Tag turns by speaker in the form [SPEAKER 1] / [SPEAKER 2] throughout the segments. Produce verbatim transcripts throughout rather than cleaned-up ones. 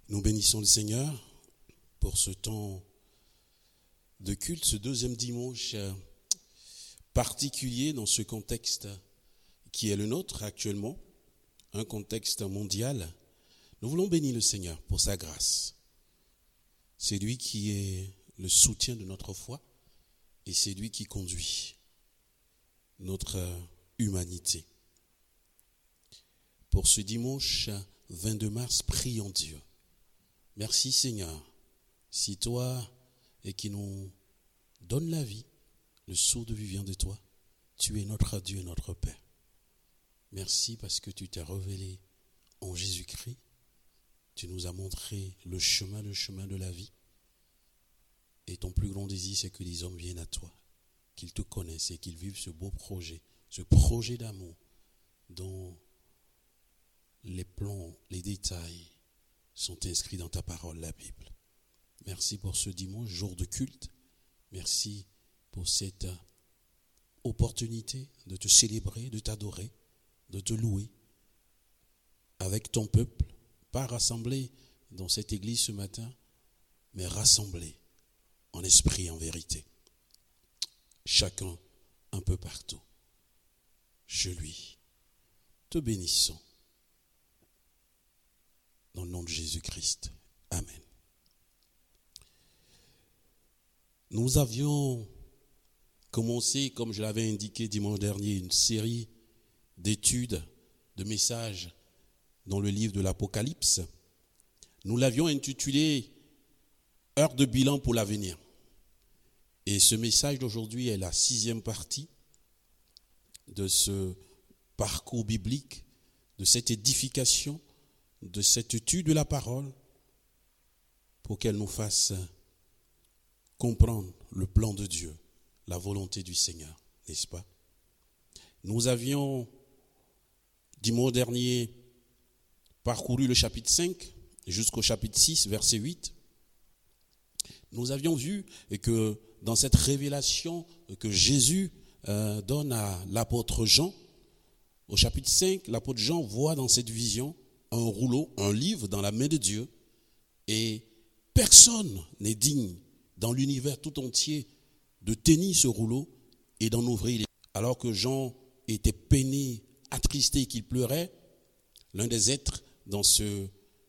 [SPEAKER 1] Nous bénissons le Seigneur pour ce temps de culte, ce deuxième dimanche particulier dans ce contexte qui est le nôtre actuellement, un contexte mondial. Nous voulons bénir le Seigneur pour sa grâce. C'est lui qui est le soutien de notre foi et c'est lui qui conduit notre humanité. Pour ce dimanche vingt-deux mars, prions Dieu. Merci Seigneur, si toi et qui nous donne la vie, le souffle de vie vient de toi, tu es notre Dieu et notre Père. Merci parce que tu t'es révélé en Jésus-Christ, tu nous as montré le chemin, le chemin de la vie. Et ton plus grand désir, c'est que les hommes viennent à toi, qu'ils te connaissent et qu'ils vivent ce beau projet, ce projet d'amour dont les plans, les détails sont inscrits dans ta parole, la Bible. Merci pour ce dimanche, jour de culte. Merci pour cette opportunité de te célébrer, de t'adorer, de te louer avec ton peuple, pas rassemblé dans cette église ce matin, mais rassemblé en esprit et en vérité. Chacun un peu partout. Je lui te bénissons. Dans le nom de Jésus-Christ. Amen. Nous avions commencé, comme je l'avais indiqué dimanche dernier, une série d'études, de messages dans le livre de l'Apocalypse. Nous l'avions intitulé « Heure de bilan pour l'avenir ». Et ce message d'aujourd'hui est la sixième partie de ce parcours biblique, de cette édification, de cette étude de la parole, pour qu'elle nous fasse comprendre le plan de Dieu, la volonté du Seigneur, n'est-ce pas? Nous avions, dimanche dernier, parcouru le chapitre cinq jusqu'au chapitre six, verset huit. Nous avions vu que dans cette révélation que Jésus euh, donne à l'apôtre Jean, au chapitre cinq, l'apôtre Jean voit dans cette vision un rouleau, un livre dans la main de Dieu, et personne n'est digne dans l'univers tout entier de tenir ce rouleau et d'en ouvrir les... Alors que Jean était peiné, attristé, qu'il pleurait, l'un des êtres dans ce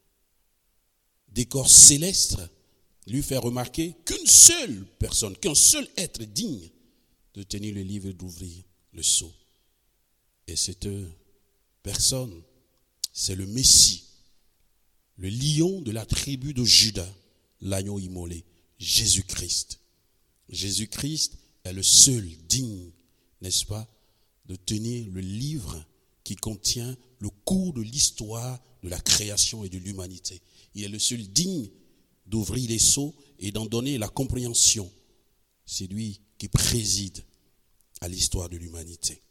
[SPEAKER 1] décor céleste lui fait remarquer qu'une seule personne, qu'un seul être digne de tenir le livre et d'ouvrir le sceau. Et cette personne, c'est le Messie, le lion de la tribu de Juda, l'agneau immolé, Jésus-Christ. Jésus-Christ est le seul digne, n'est-ce pas, de tenir le livre qui contient le cours de l'histoire de la création et de l'humanité. Il est le seul digne d'ouvrir les sceaux et d'en donner la compréhension. C'est lui qui préside à l'histoire de l'humanité.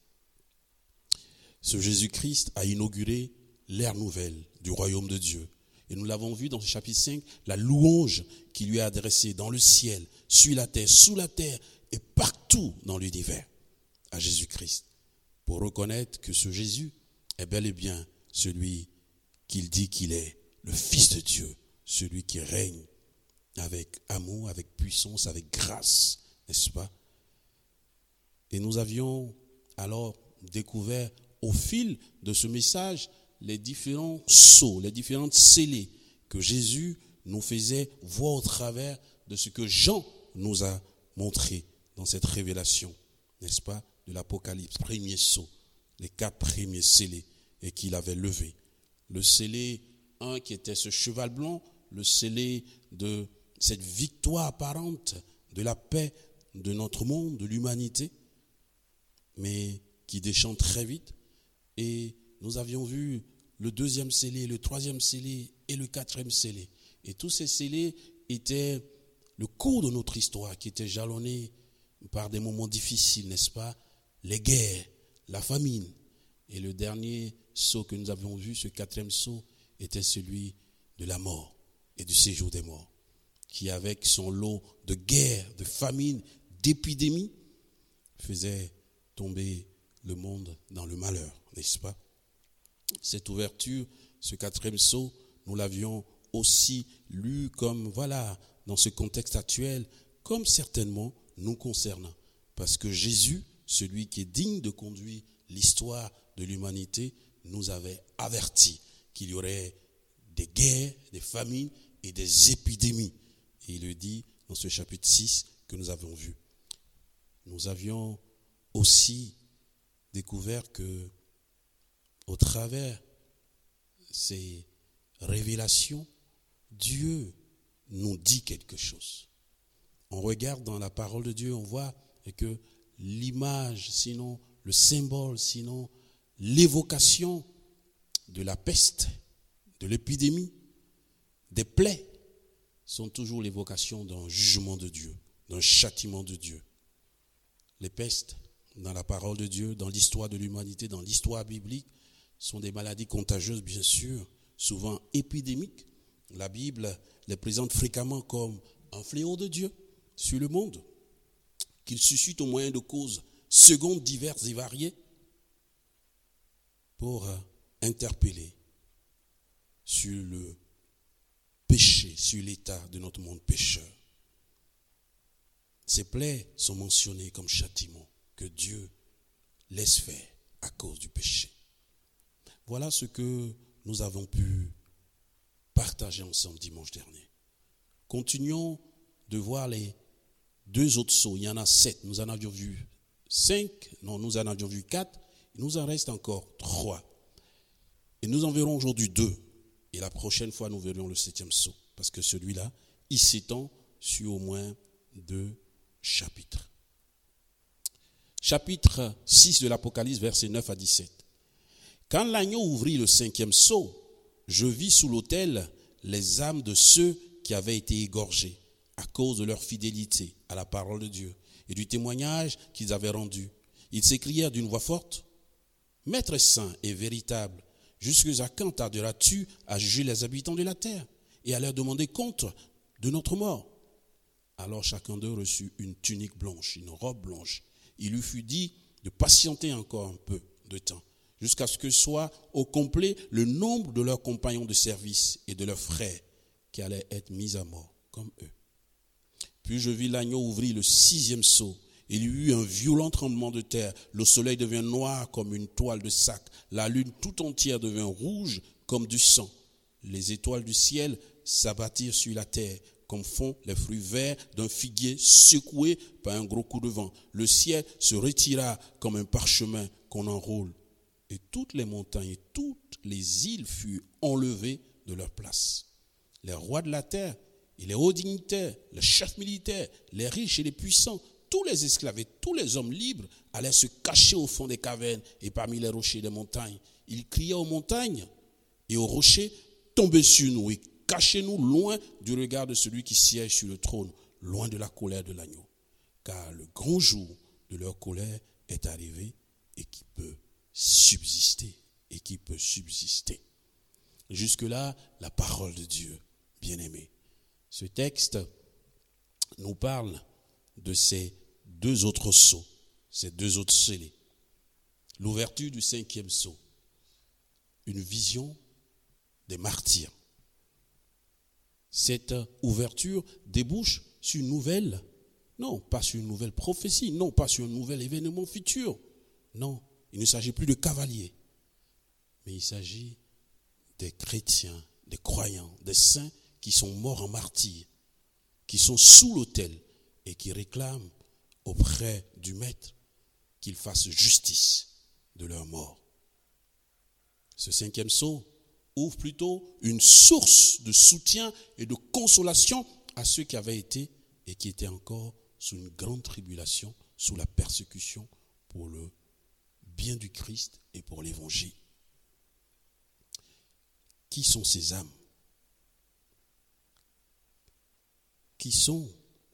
[SPEAKER 1] Ce Jésus-Christ a inauguré l'ère nouvelle du royaume de Dieu. Et nous l'avons vu dans ce chapitre cinq, la louange qui lui est adressée dans le ciel, sur la terre, sous la terre et partout dans l'univers à Jésus-Christ. Pour reconnaître que ce Jésus est bel et bien celui qu'il dit qu'il est, le Fils de Dieu, celui qui règne avec amour, avec puissance, avec grâce, n'est-ce pas? Et nous avions alors découvert au fil de ce message les différents sceaux, les différentes scellés que Jésus nous faisait voir au travers de ce que Jean nous a montré dans cette révélation, n'est-ce pas, de l'Apocalypse, premier sceau, les quatre premiers scellés et qu'il avait levés. Le scellé un qui était ce cheval blanc, le scellé de cette victoire apparente de la paix de notre monde, de l'humanité, mais qui déchante très vite. Et nous avions vu le deuxième scellé, le troisième scellé et le quatrième scellé. Et tous ces scellés étaient le cours de notre histoire qui était jalonné par des moments difficiles, n'est-ce pas? Les guerres, la famine. Et le dernier sceau que nous avions vu, ce quatrième sceau, était celui de la mort et du séjour des morts, qui avec son lot de guerres, de famine, d'épidémies, faisait tomber le monde dans le malheur, n'est-ce pas? Cette ouverture, ce quatrième sceau, nous l'avions aussi lus comme, voilà, dans ce contexte actuel, comme certainement nous concernant. Parce que Jésus, celui qui est digne de conduire l'histoire de l'humanité, nous avait avertis qu'il y aurait des guerres, des famines et des épidémies. Et il le dit dans ce chapitre six que nous avons vu. Nous avions aussi découvert que, au travers ces révélations, Dieu nous dit quelque chose. On regarde dans la parole de Dieu, on voit que l'image, sinon le symbole, sinon l'évocation de la peste, de l'épidémie, des plaies, sont toujours l'évocation d'un jugement de Dieu, d'un châtiment de Dieu. Les pestes, dans la parole de Dieu, dans l'histoire de l'humanité, dans l'histoire biblique, sont des maladies contagieuses, bien sûr, souvent épidémiques. La Bible les présente fréquemment comme un fléau de Dieu sur le monde, qu'il suscite au moyen de causes secondes diverses et variées pour interpeller sur le péché, sur l'état de notre monde pécheur. Ces plaies sont mentionnées comme châtiment que Dieu laisse faire à cause du péché. Voilà ce que nous avons pu partager ensemble dimanche dernier. Continuons de voir les deux autres sceaux. Il y en a sept. Nous en avions vu cinq. Non, nous en avions vu quatre. Il nous en reste encore trois. Et nous en verrons aujourd'hui deux. Et la prochaine fois, nous verrons le septième sceau. Parce que celui-là, il s'étend sur au moins deux chapitres. Chapitre six de l'Apocalypse, versets neuf à dix-sept. Quand l'agneau ouvrit le cinquième sceau, je vis sous l'autel les âmes de ceux qui avaient été égorgés à cause de leur fidélité à la parole de Dieu et du témoignage qu'ils avaient rendu. Ils s'écrièrent d'une voix forte, « Maître saint et véritable, jusqu'à quand tarderas-tu à juger les habitants de la terre et à leur demander compte de notre mort ?» Alors chacun d'eux reçut une tunique blanche, une robe blanche. Il lui fut dit de patienter encore un peu de temps, jusqu'à ce que soit au complet le nombre de leurs compagnons de service et de leurs frères qui allaient être mis à mort comme eux. Puis je vis l'agneau ouvrir le sixième sceau. Il y eut un violent tremblement de terre. Le soleil devint noir comme une toile de sac. La lune tout entière devint rouge comme du sang. Les étoiles du ciel s'abattirent sur la terre, comme font les fruits verts d'un figuier secoué par un gros coup de vent. Le ciel se retira comme un parchemin qu'on enroule. Et toutes les montagnes et toutes les îles furent enlevées de leur place. Les rois de la terre et les hauts dignitaires, les chefs militaires, les riches et les puissants, tous les esclaves et tous les hommes libres allaient se cacher au fond des cavernes et parmi les rochers des montagnes. Ils criaient aux montagnes et aux rochers, tombez sur nous et cachez-nous loin du regard de celui qui siège sur le trône, loin de la colère de l'agneau. Car le grand jour de leur colère est arrivé et qui peut subsister, et qui peut subsister. Jusque-là, la parole de Dieu, bien-aimé. Ce texte nous parle de ces deux autres sceaux, ces deux autres scellés. L'ouverture du cinquième sceau, une vision des martyrs. Cette ouverture débouche sur une nouvelle, non, pas sur une nouvelle prophétie, non, pas sur un nouvel événement futur. Non, il ne s'agit plus de cavaliers, mais il s'agit des chrétiens, des croyants, des saints qui sont morts en martyrs, qui sont sous l'autel et qui réclament auprès du Maître qu'il fasse justice de leur mort. Ce cinquième sceau ouvre plutôt une source de soutien et de consolation à ceux qui avaient été et qui étaient encore sous une grande tribulation, sous la persécution pour le bien du Christ et pour l'évangile. Qui sont ces âmes? Qui sont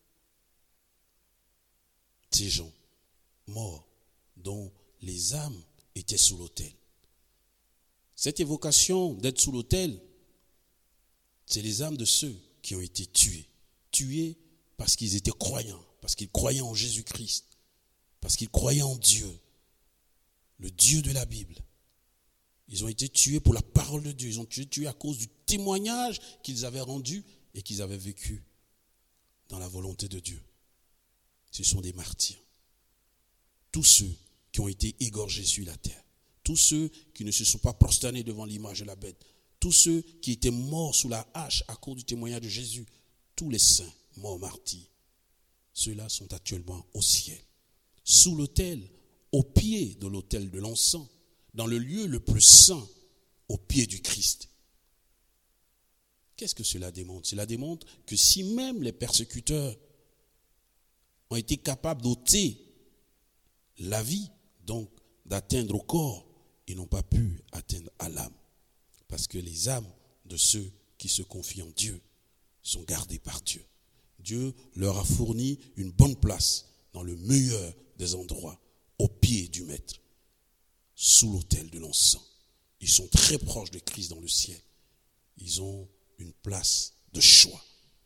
[SPEAKER 1] ces gens morts dont les âmes étaient sous l'autel? Cette évocation d'être sous l'autel, c'est les âmes de ceux qui ont été tués. Tués parce qu'ils étaient croyants, parce qu'ils croyaient en Jésus-Christ, parce qu'ils croyaient en Dieu, le Dieu de la Bible. Ils ont été tués pour la parole de Dieu. Ils ont été tués à cause du témoignage qu'ils avaient rendu et qu'ils avaient vécu dans la volonté de Dieu. Ce sont des martyrs. Tous ceux qui ont été égorgés sur la terre, tous ceux qui ne se sont pas prosternés devant l'image de la bête, tous ceux qui étaient morts sous la hache à cause du témoignage de Jésus, tous les saints morts martyrs, ceux-là sont actuellement au ciel, sous l'autel, au pied de l'autel de l'encens, dans le lieu le plus saint, au pied du Christ. Qu'est-ce que cela démontre? Cela démontre que si même les persécuteurs ont été capables d'ôter la vie, donc d'atteindre au corps, ils n'ont pas pu atteindre à l'âme. Parce que les âmes de ceux qui se confient en Dieu sont gardées par Dieu. Dieu leur a fourni une bonne place dans le meilleur des endroits, au pied du Maître, sous l'autel de l'encens. Ils sont très proches de Christ dans le ciel. Ils ont une place de choix.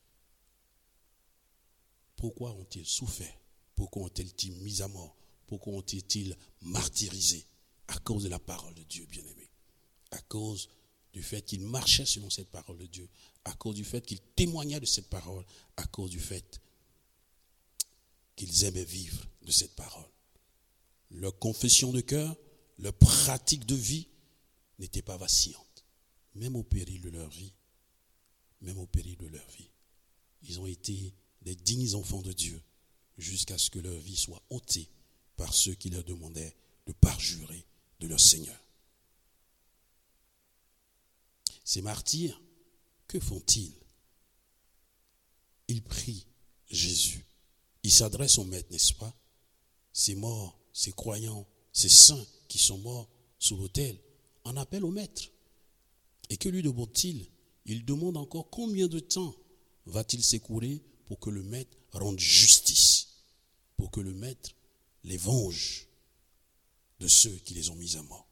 [SPEAKER 1] Pourquoi ont-ils souffert? Pourquoi ont-ils été mis à mort? Pourquoi ont-ils martyrisés? À cause de la parole de Dieu, bien-aimés. À cause du fait qu'ils marchaient selon cette parole de Dieu. À cause du fait qu'ils témoignaient de cette parole. À cause du fait qu'ils aimaient vivre de cette parole. Leur confession de cœur, leur pratique de vie n'était pas vacillante. Même au péril de leur vie. Même au péril de leur vie. Ils ont été des dignes enfants de Dieu jusqu'à ce que leur vie soit ôtée par ceux qui leur demandaient de parjurer de leur Seigneur. Ces martyrs, que font-ils? Ils prient Jésus. Ils s'adressent au Maître, n'est-ce pas? Ces morts, ces croyants, ces saints qui sont morts sous l'autel, en appellent au Maître. Et que lui demande-t-il? Il demande encore combien de temps va-t-il s'écouler pour que le Maître rende justice, pour que le Maître les venge de ceux qui les ont mis à mort.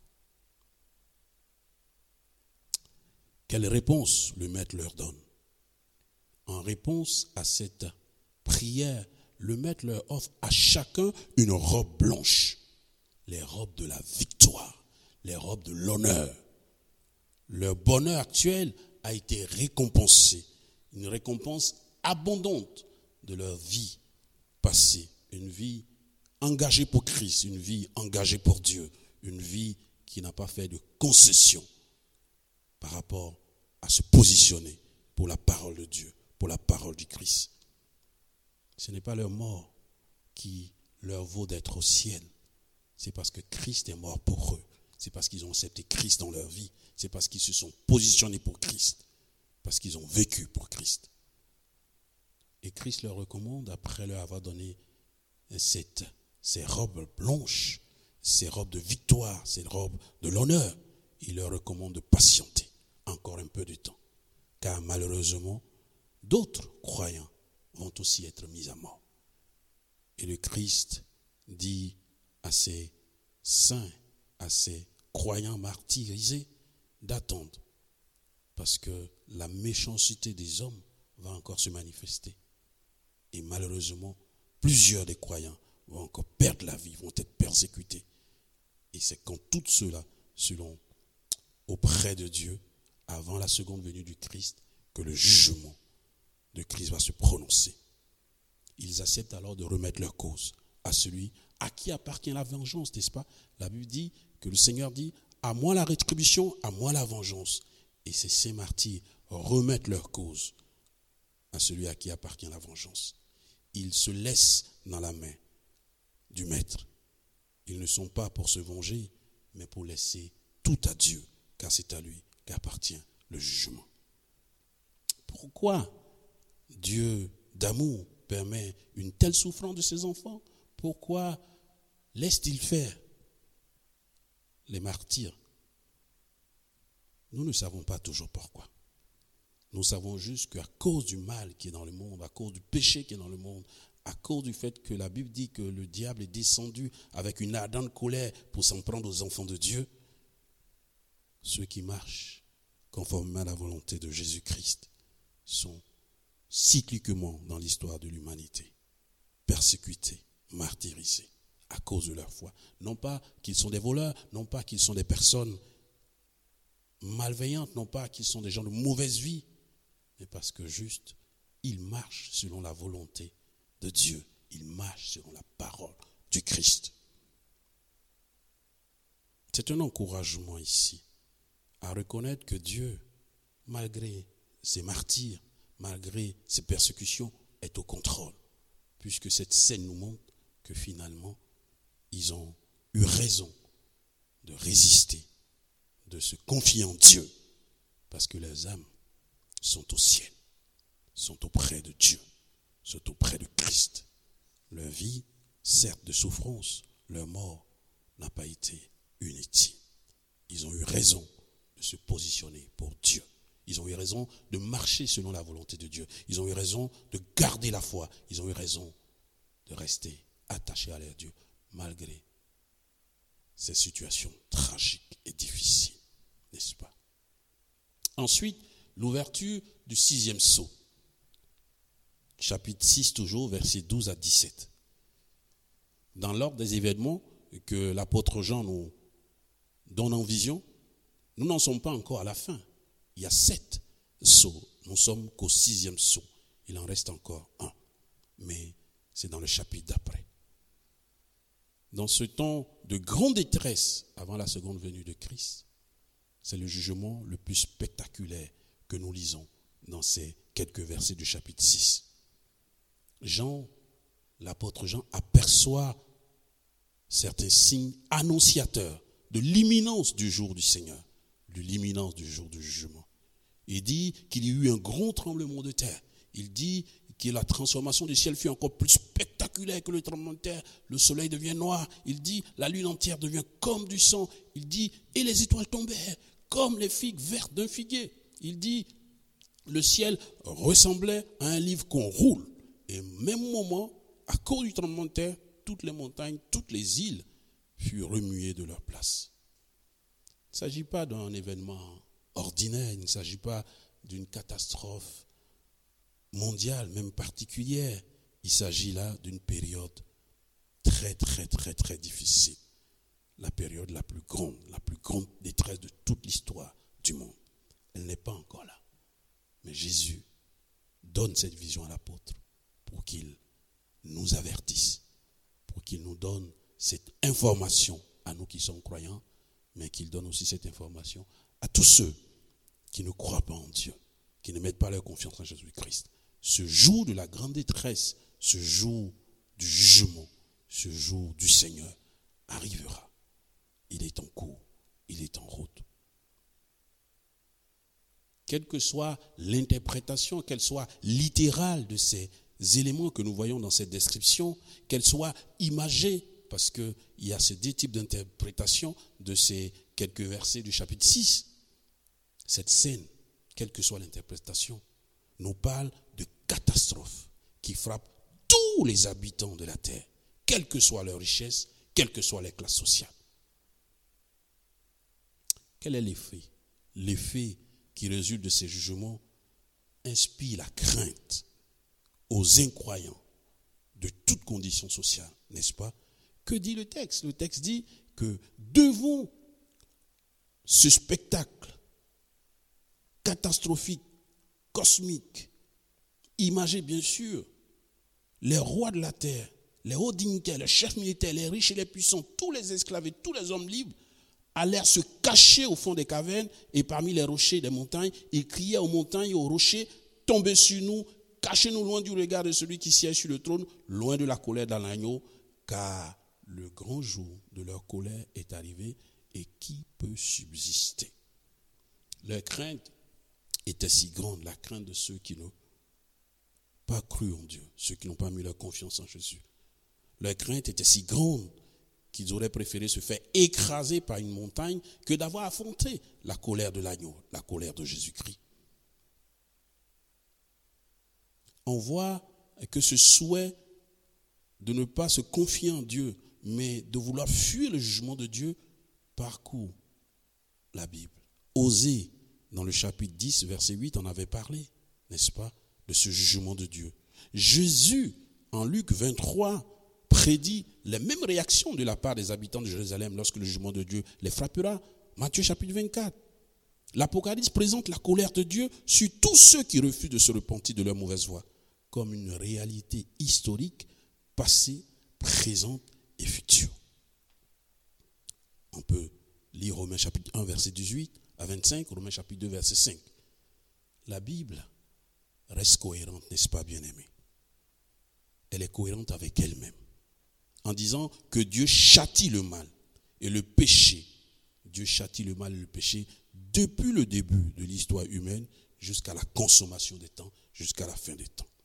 [SPEAKER 1] Quelle réponse le Maître leur donne? En réponse à cette prière, le Maître leur offre à chacun une robe blanche, les robes de la victoire, les robes de l'honneur. Leur bonheur actuel a été récompensé, une récompense abondante de leur vie passée, une vie engagée pour Christ, une vie engagée pour Dieu, une vie qui n'a pas fait de concession par rapport à se positionner pour la parole de Dieu, pour la parole du Christ. Ce n'est pas leur mort qui leur vaut d'être au ciel, c'est parce que Christ est mort pour eux, c'est parce qu'ils ont accepté Christ dans leur vie, c'est parce qu'ils se sont positionnés pour Christ, parce qu'ils ont vécu pour Christ. Et Christ leur recommande, après leur avoir donné cette, ces robes blanches, ces robes de victoire, ces robes de l'honneur, il leur recommande de patienter encore un peu de temps. Car malheureusement, d'autres croyants vont aussi être mis à mort. Et le Christ dit à ces saints, à ces croyants martyrisés, d'attendre. Parce que la méchanceté des hommes va encore se manifester. Et malheureusement, plusieurs des croyants vont encore perdre la vie, vont être persécutés. Et c'est quand tous ceux-là seront auprès de Dieu, avant la seconde venue du Christ, que le jugement de Christ va se prononcer. Ils acceptent alors de remettre leur cause à celui à qui appartient la vengeance, n'est-ce pas? La Bible dit que le Seigneur dit, à moi la rétribution, à moi la vengeance. Et ces saints martyrs remettent leur cause à celui à qui appartient la vengeance. Ils se laissent dans la main du Maître. Ils ne sont pas pour se venger, mais pour laisser tout à Dieu, car c'est à lui qu'appartient le jugement. Pourquoi Dieu d'amour permet une telle souffrance de ses enfants? Pourquoi laisse-t-il faire les martyrs? Nous ne savons pas toujours pourquoi. Nous savons juste qu'à cause du mal qui est dans le monde, à cause du péché qui est dans le monde, à cause du fait que la Bible dit que le diable est descendu avec une ardente colère pour s'en prendre aux enfants de Dieu, ceux qui marchent conformément à la volonté de Jésus-Christ sont cycliquement dans l'histoire de l'humanité, persécutés, martyrisés à cause de leur foi. Non pas qu'ils sont des voleurs, non pas qu'ils sont des personnes malveillantes, non pas qu'ils sont des gens de mauvaise vie, mais parce que juste, ils marchent selon la volonté de Dieu. Ils marchent selon la parole du Christ. C'est un encouragement ici à reconnaître que Dieu, malgré ses martyrs, malgré ses persécutions, est au contrôle. Puisque cette scène nous montre que finalement, ils ont eu raison de résister, de se confier en Dieu, parce que leurs âmes sont au ciel, sont auprès de Dieu, sont auprès de Christ. Leur vie, certes de souffrance, leur mort n'a pas été inutile. Ils ont eu raison de se positionner pour Dieu. Ils ont eu raison de marcher selon la volonté de Dieu. Ils ont eu raison de garder la foi. Ils ont eu raison de rester attachés à leur Dieu, malgré ces situations tragiques et difficiles, n'est-ce pas? Ensuite, l'ouverture du sixième sceau. Chapitre six toujours, versets douze à dix-sept. Dans l'ordre des événements que l'apôtre Jean nous donne en vision, nous n'en sommes pas encore à la fin. Il y a sept sceaux. Nous sommes qu'au sixième sceau. Il en reste encore un. Mais c'est dans le chapitre d'après. Dans ce temps de grande détresse avant la seconde venue de Christ, c'est le jugement le plus spectaculaire que nous lisons dans ces quelques versets du chapitre six. Jean, l'apôtre Jean, aperçoit certains signes annonciateurs de l'imminence du jour du Seigneur, de l'imminence du jour du jugement. Il dit qu'il y a eu un grand tremblement de terre. Il dit que la transformation du ciel fut encore plus spectaculaire que le tremblement de terre. Le soleil devient noir. Il dit la lune entière devient comme du sang. Il dit et les étoiles tombèrent comme les figues vertes d'un figuier. Il dit le ciel ressemblait à un livre qu'on roule. Et au même moment, à cause du tremblement de terre, toutes les montagnes, toutes les îles furent remuées de leur place. Il ne s'agit pas d'un événement ordinaire, il ne s'agit pas d'une catastrophe mondiale, même particulière. Il s'agit là d'une période très, très, très, très difficile. La période la plus grande, la plus grande détresse de toute l'histoire du monde. Elle n'est pas encore là. Mais Jésus donne cette vision à l'apôtre pour qu'il nous avertisse, pour qu'il nous donne cette information à nous qui sommes croyants, mais qu'il donne aussi cette information à tous ceux qui ne croient pas en Dieu, qui ne mettent pas leur confiance en Jésus-Christ. Ce jour de la grande détresse, ce jour du jugement, ce jour du Seigneur arrivera. Il est en cours, il est en route. Quelle que soit l'interprétation, qu'elle soit littérale de ces éléments que nous voyons dans cette description, qu'elle soit imagée, parce qu'il y a ces deux types d'interprétation de ces quelques versets du chapitre six. Cette scène, quelle que soit l'interprétation, nous parle de catastrophes qui frappent tous les habitants de la terre, quelle que soit leur richesse, quelle que soit les classes sociales. Quel est l'effet? L'effet qui résulte de ces jugements inspire la crainte aux incroyants de toute condition sociale, n'est-ce pas? Que dit le texte? Le texte dit que devant ce spectacle catastrophique, cosmique, imagé bien sûr, les rois de la terre, les hauts dignitaires, les chefs militaires, les riches et les puissants, tous les esclaves et tous les hommes libres allèrent se cacher au fond des cavernes et parmi les rochers des montagnes. Ils criaient aux montagnes et aux rochers, tombez sur nous, cachez-nous loin du regard de celui qui siège sur le trône, loin de la colère de l'agneau, car le grand jour de leur colère est arrivé et qui peut subsister? Leur crainte était si grande, la crainte de ceux qui n'ont pas cru en Dieu, ceux qui n'ont pas mis leur confiance en Jésus. Leur crainte était si grande qu'ils auraient préféré se faire écraser par une montagne que d'avoir affronté la colère de l'agneau, la colère de Jésus-Christ. On voit que ce souhait de ne pas se confier en Dieu, mais de vouloir fuir le jugement de Dieu, parcourt la Bible. Osée, dans le chapitre dix, verset huit, en avait parlé, n'est-ce pas, de ce jugement de Dieu. Jésus, en Luc vingt-trois, prédit les mêmes réactions de la part des habitants de Jérusalem lorsque le jugement de Dieu les frappera. Matthieu chapitre vingt-quatre. L'Apocalypse présente la colère de Dieu sur tous ceux qui refusent de se repentir de leur mauvaise voie, comme une réalité historique, passée, présente et future. On peut lire Romains chapitre un, verset dix-huit à vingt-cinq, Romains chapitre deux, verset cinq. La Bible reste cohérente, n'est-ce pas, bien-aimés? Elle est cohérente avec elle-même, en disant que Dieu châtie le mal et le péché. Dieu châtie le mal et le péché depuis le début de l'histoire humaine jusqu'à la consommation des temps, jusqu'à la fin des temps.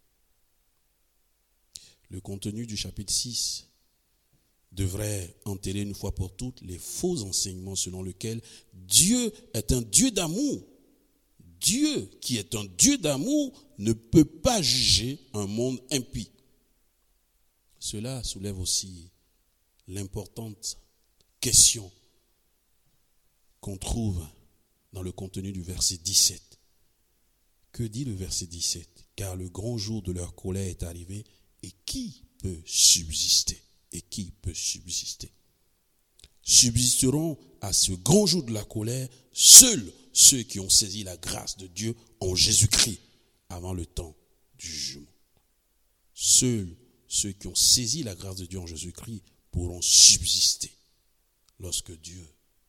[SPEAKER 1] Le contenu du chapitre six devrait enterrer une fois pour toutes les faux enseignements selon lesquels Dieu est un Dieu d'amour. Dieu, qui est un Dieu d'amour, ne peut pas juger un monde impie. Cela soulève aussi l'importante question qu'on trouve dans le contenu du verset dix-sept. Que dit le verset dix-sept? Car le grand jour de leur colère est arrivé, et qui peut subsister? Et qui peut subsister? Subsisteront à ce grand jour de la colère seuls ceux qui ont saisi la grâce de Dieu en Jésus-Christ avant le temps du jugement. Seuls ceux qui ont saisi la grâce de Dieu en Jésus-Christ pourront subsister lorsque Dieu,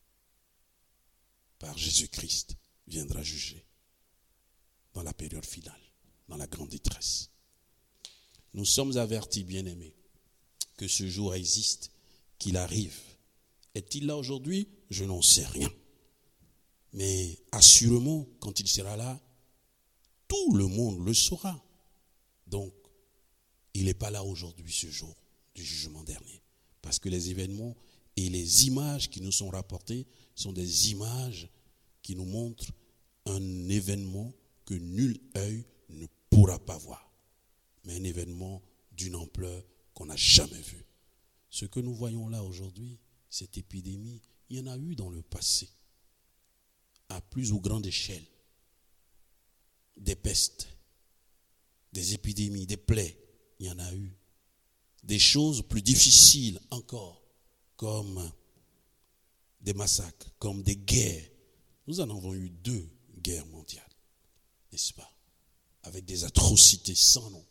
[SPEAKER 1] par Jésus-Christ, viendra juger dans la période finale, dans la grande détresse. Nous sommes avertis, bien-aimés, que ce jour existe, qu'il arrive. Est-il là aujourd'hui? Je n'en sais rien. Mais assurément, quand il sera là, tout le monde le saura. Donc, il n'est pas là aujourd'hui, ce jour du jugement dernier. Parce que les événements et les images qui nous sont rapportées sont des images qui nous montrent un événement que nul œil ne pourra pas voir. Mais un événement d'une ampleur qu'on n'a jamais vue. Ce que nous voyons là aujourd'hui, cette épidémie, il y en a eu dans le passé, à plus ou grande échelle. Des pestes, des épidémies, des plaies, il y en a eu. Des choses plus difficiles encore, comme des massacres, comme des guerres. Nous en avons eu deux guerres mondiales, n'est-ce pas? Avec des atrocités sans nom.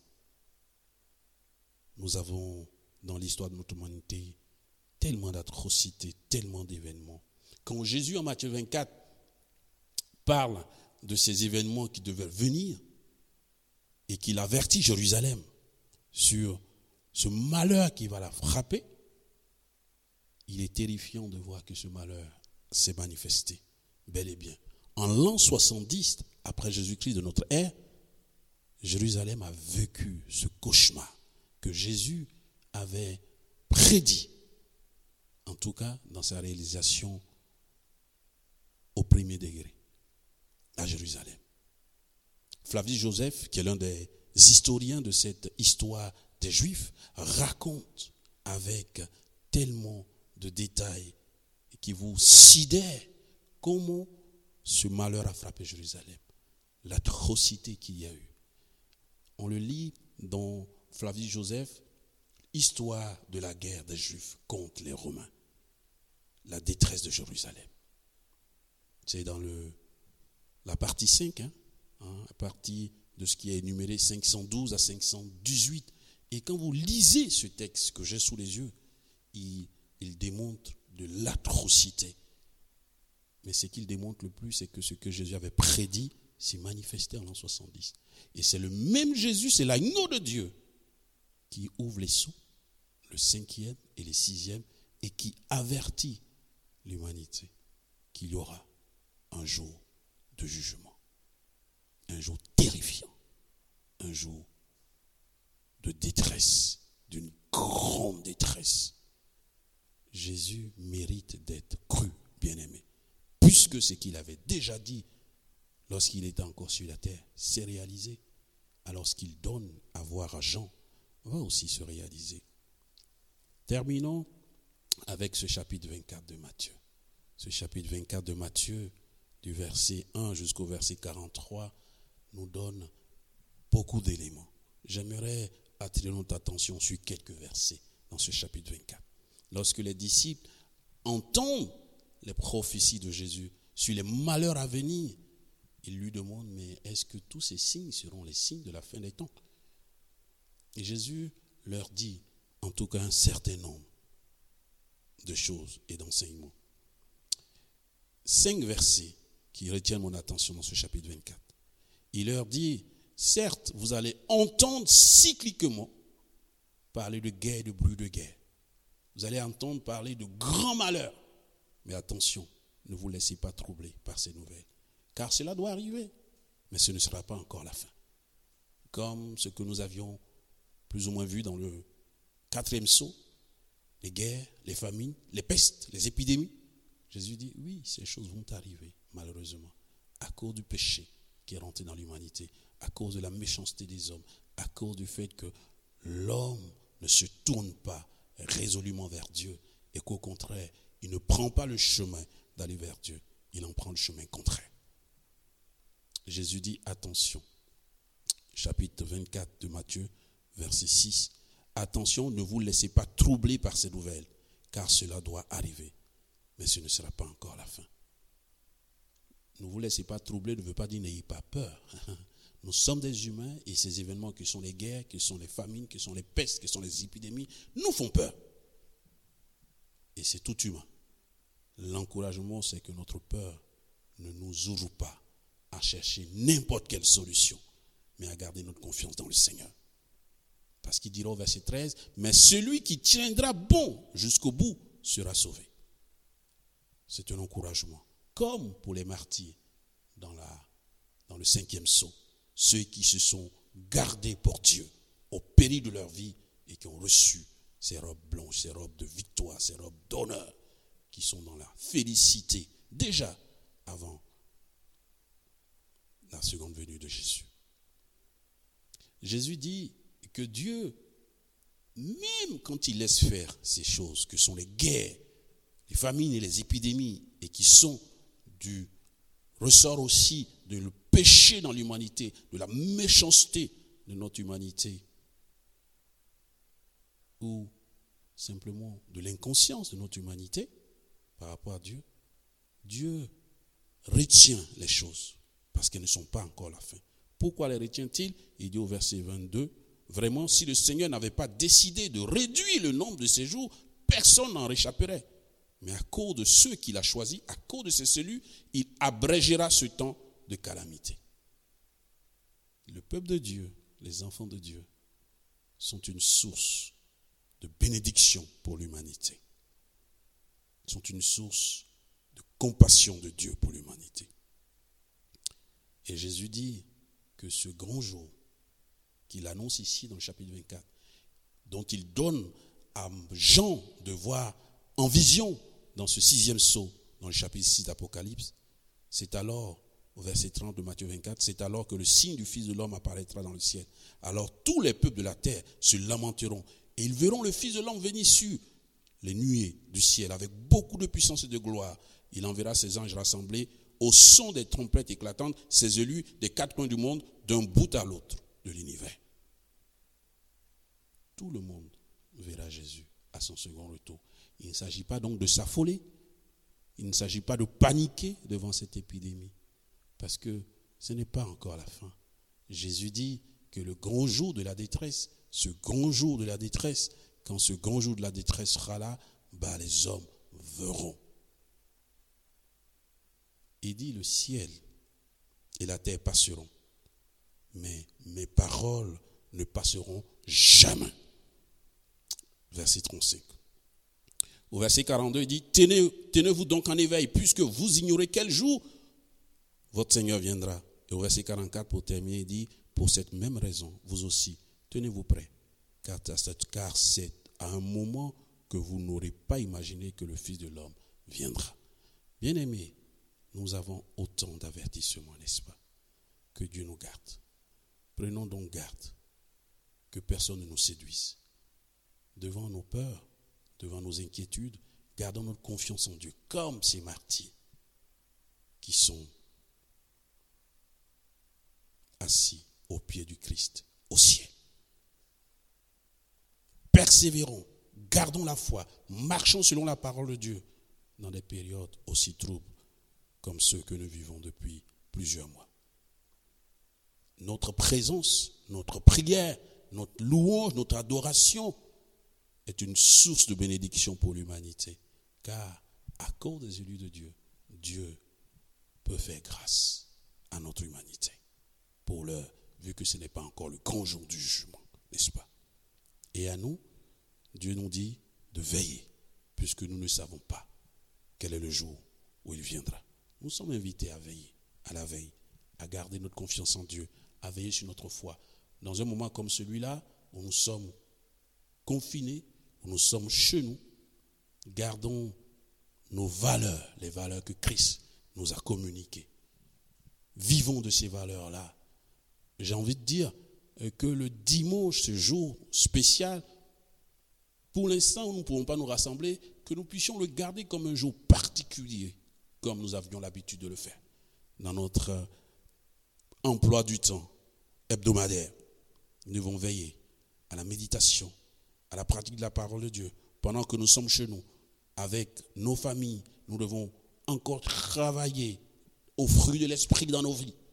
[SPEAKER 1] Nous avons, dans l'histoire de notre humanité, tellement d'atrocités, tellement d'événements. Quand Jésus, en Matthieu vingt-quatre, parle de ces événements qui devaient venir et qu'il avertit Jérusalem sur ce malheur qui va la frapper, il est terrifiant de voir que ce malheur s'est manifesté bel et bien. En l'an soixante-dix, après Jésus-Christ de notre ère, Jérusalem a vécu ce cauchemar que Jésus avait prédit, en tout cas dans sa réalisation au premier degré, à Jérusalem. Flavius Joseph, qui est l'un des historiens de cette histoire des Juifs, raconte avec tellement de détails qui vous sidèrent comment ce malheur a frappé Jérusalem, l'atrocité qu'il y a eu. On le lit dans Flavius Joseph, histoire de la guerre des Juifs contre les Romains, la détresse de Jérusalem. C'est dans le, la partie cinq, hein, hein, la partie de ce qui est énuméré cinq cent douze à cinq cent dix-huit. Et quand vous lisez ce texte que j'ai sous les yeux, il, il démontre de l'atrocité. Mais ce qu'il démontre le plus, c'est que ce que Jésus avait prédit s'est manifesté en l'an soixante-dix. Et c'est le même Jésus, c'est l'agneau de Dieu, qui ouvre les sceaux, le cinquième et le sixième, et qui avertit l'humanité qu'il y aura un jour de jugement, un jour terrifiant, un jour de détresse, d'une grande détresse. Jésus mérite d'être cru, bien-aimé, puisque ce qu'il avait déjà dit lorsqu'il était encore sur la terre s'est réalisé. Alors ce qu'il donne à voir à Jean va aussi se réaliser. Terminons avec ce chapitre vingt-quatre de Matthieu. Ce chapitre vingt-quatre de Matthieu, du verset un jusqu'au verset quarante-trois, nous donne beaucoup d'éléments. J'aimerais attirer notre attention sur quelques versets dans ce chapitre vingt-quatre. Lorsque les disciples entendent les prophéties de Jésus sur les malheurs à venir. Il lui demande, mais est-ce que tous ces signes seront les signes de la fin des temps? Et Jésus leur dit, en tout cas un certain nombre de choses et d'enseignements. Cinq versets qui retiennent mon attention dans ce chapitre vingt-quatre. Il leur dit, certes, vous allez entendre cycliquement parler de guerre et de bruit de guerre. Vous allez entendre parler de grands malheurs. Mais attention, ne vous laissez pas troubler par ces nouvelles. Car cela doit arriver, mais ce ne sera pas encore la fin. Comme ce que nous avions plus ou moins vu dans le quatrième sceau, les guerres, les famines, les pestes, les épidémies. Jésus dit, oui, ces choses vont arriver, malheureusement, à cause du péché qui est rentré dans l'humanité, à cause de la méchanceté des hommes, à cause du fait que l'homme ne se tourne pas résolument vers Dieu et qu'au contraire, il ne prend pas le chemin d'aller vers Dieu, il en prend le chemin contraire. Jésus dit, attention, chapitre vingt-quatre de Matthieu, verset six, attention, ne vous laissez pas troubler par ces nouvelles, car cela doit arriver, mais ce ne sera pas encore la fin. Ne vous laissez pas troubler ne veut pas dire n'ayez pas peur. Nous sommes des humains et ces événements qui sont les guerres, qui sont les famines, qui sont les pestes, qui sont les épidémies, nous font peur. Et c'est tout humain. L'encouragement, c'est que notre peur ne nous ouvre pas à chercher n'importe quelle solution, mais à garder notre confiance dans le Seigneur. Parce qu'il dira au verset treize, mais celui qui tiendra bon jusqu'au bout sera sauvé. C'est un encouragement. Comme pour les martyrs dans, la, dans le cinquième sceau, ceux qui se sont gardés pour Dieu au péril de leur vie et qui ont reçu ces robes blanches, ces robes de victoire, ces robes d'honneur, qui sont dans la félicité déjà avant la seconde venue de Jésus. Jésus dit que Dieu, même quand il laisse faire ces choses que sont les guerres, les famines et les épidémies, et qui sont du ressort aussi de le péché dans l'humanité, de la méchanceté de notre humanité, ou simplement de l'inconscience de notre humanité par rapport à Dieu, Dieu retient les choses parce qu'elles ne sont pas encore la fin. Pourquoi les retient-il? Il dit au verset vingt-deux, vraiment, si le Seigneur n'avait pas décidé de réduire le nombre de ses jours, personne n'en réchapperait. Mais à cause de ceux qu'il a choisis, à cause de ses cellules, il abrégera ce temps de calamité. Le peuple de Dieu, les enfants de Dieu, sont une source de bénédiction pour l'humanité. Ils sont une source de compassion de Dieu pour l'humanité. Et Jésus dit que ce grand jour qu'il annonce ici dans le chapitre vingt-quatre, dont il donne à Jean de voir en vision dans ce sixième sceau, dans le chapitre six d'Apocalypse, c'est alors, au verset trente de Matthieu vingt-quatre, c'est alors que le signe du Fils de l'homme apparaîtra dans le ciel. Alors tous les peuples de la terre se lamenteront et ils verront le Fils de l'homme venir sur les nuées du ciel avec beaucoup de puissance et de gloire. Il enverra ses anges rassemblés au son des trompettes éclatantes, ses élus des quatre coins du monde, d'un bout à l'autre de l'univers. Tout le monde verra Jésus à son second retour. Il ne s'agit pas donc de s'affoler. Il ne s'agit pas de paniquer devant cette épidémie. Parce que ce n'est pas encore la fin. Jésus dit que le grand jour de la détresse, ce grand jour de la détresse, quand ce grand jour de la détresse sera là, bah les hommes verront. Il dit le ciel et la terre passeront, mais mes paroles ne passeront jamais. Verset trente-cinq. Au verset quarante-deux, il dit, tenez, tenez-vous donc en éveil, puisque vous ignorez quel jour votre Seigneur viendra. Et au verset quarante-quatre, pour terminer, il dit, pour cette même raison, vous aussi, tenez-vous prêts, car, car c'est à un moment que vous n'aurez pas imaginé que le Fils de l'homme viendra. Bien-aimés, nous avons autant d'avertissements, n'est-ce pas? Que Dieu nous garde. Prenons donc garde que personne ne nous séduise. Devant nos peurs, devant nos inquiétudes, gardons notre confiance en Dieu, comme ces martyrs qui sont assis au pied du Christ, au ciel. Persévérons, gardons la foi, marchons selon la parole de Dieu dans des périodes aussi troubles comme ceux que nous vivons depuis plusieurs mois. Notre présence, notre prière, notre louange, notre adoration est une source de bénédiction pour l'humanité. Car à cause des élus de Dieu, Dieu peut faire grâce à notre humanité. Pour l'heure, vu que ce n'est pas encore le grand jour du jugement, n'est-ce pas? Et à nous, Dieu nous dit de veiller, puisque nous ne savons pas quel est le jour où il viendra. Nous sommes invités à veiller, à la veille, à garder notre confiance en Dieu, à veiller sur notre foi. Dans un moment comme celui-là, où nous sommes confinés, où nous sommes chez nous, gardons nos valeurs, les valeurs que Christ nous a communiquées. Vivons de ces valeurs-là. J'ai envie de dire que le dimanche, ce jour spécial, pour l'instant, nous ne pouvons pas nous rassembler, que nous puissions le garder comme un jour particulier, comme nous avions l'habitude de le faire, dans notre emploi du temps hebdomadaire. Nous devons veiller à la méditation, à la pratique de la parole de Dieu. Pendant que nous sommes chez nous, avec nos familles, nous devons encore travailler au fruit de l'esprit dans nos vies.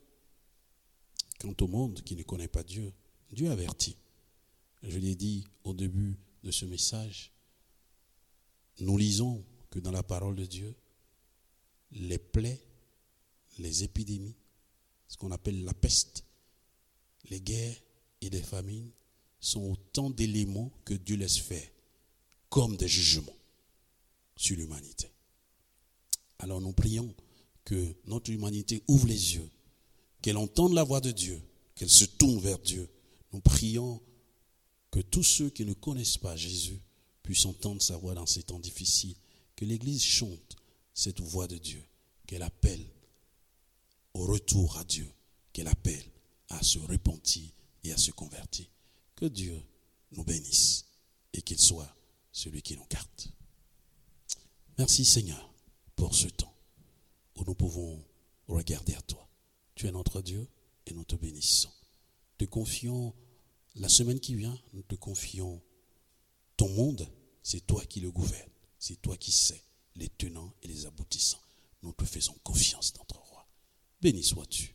[SPEAKER 1] Quant au monde qui ne connaît pas Dieu, Dieu avertit. Je l'ai dit au début de ce message, nous lisons que dans la parole de Dieu, les plaies, les épidémies, ce qu'on appelle la peste, les guerres et les famines sont autant d'éléments que Dieu laisse faire comme des jugements sur l'humanité. Alors nous prions que notre humanité ouvre les yeux, qu'elle entende la voix de Dieu, qu'elle se tourne vers Dieu. Nous prions que tous ceux qui ne connaissent pas Jésus puissent entendre sa voix dans ces temps difficiles, que l'Église chante cette voix de Dieu, qu'elle appelle au retour à Dieu, qu'elle appelle à se repentir et à se convertir. Que Dieu nous bénisse et qu'il soit celui qui nous garde. Merci Seigneur pour ce temps où nous pouvons regarder à toi. Tu es notre Dieu et nous te bénissons. Te confions la semaine qui vient, nous te confions ton monde, c'est toi qui le gouvernes, c'est toi qui sais les tenants et les aboutissants. Nous te faisons confiance, notre roi. Béni sois-tu.